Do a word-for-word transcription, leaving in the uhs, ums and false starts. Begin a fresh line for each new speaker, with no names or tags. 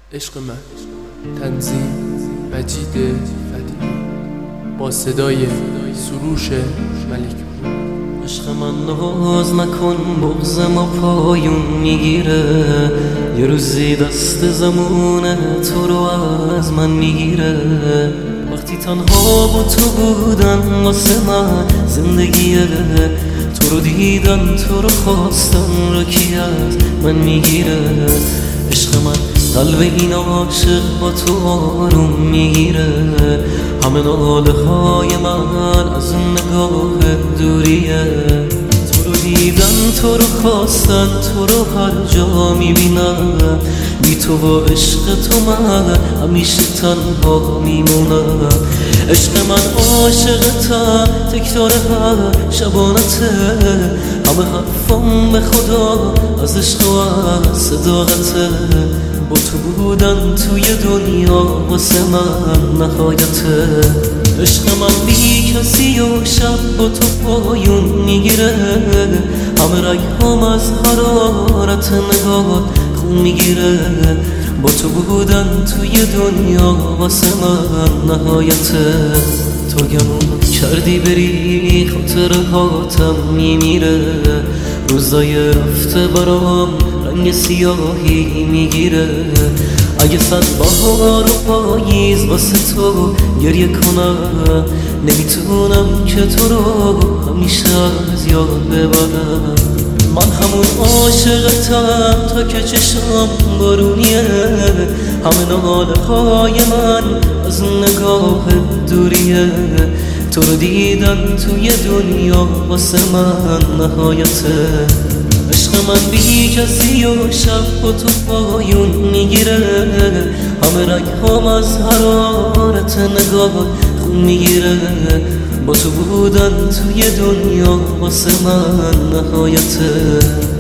عشق من تنظیم مجید فدی با صدای سروش ملیک.
عشق من ناز نکن، بغضم و پایون میگیره، یه روزی دست زمونه تو رو از من میگیره. وقتی تنها با تو بودن واسه من زندگیه، تو رو دیدن تو رو خواستن رو کی از من میگیره. عشق من قلب این عاشق با تو آروم میگیره، همه ناله های من از اون نگاه دوریه. تو رو دیدن تو رو خواستن تو رو هر جا میبینم، بی تو و عشق تو من همیشه تنها میمونم. عشق من عاشقتم، تکرار هر شبانته، همه حرفم به خدا از عشق و از صداقته. با تو بودن توی دنیا واسه من نهایته. عشق من بی کسی و شب با تو پایون میگیره، همه رگم از حرارت نگاهات خون میگیره. با تو بودن توی دنیا واسه من نهایته. تو گمون کردی بری خاطر هاتم میمیره، روزای رفته برام رنگ سیاهی میگیره. اگه صد بهار و پاییز واسه تو گریه کنم، نمیتونم که تو رو همیشه از یاد ببرم. من همون عاشقتم تا که چشم بارونیه، همه ناله های من از نگاه دوریه. تو رو دیدن توی دنیا واسه من نهایته. عشق من بی کسی و شب با تو پایون میگیره، همه رگم از حرارت نگاه خون میگیره. با تو بودن توی دنیا واسه من نهایته.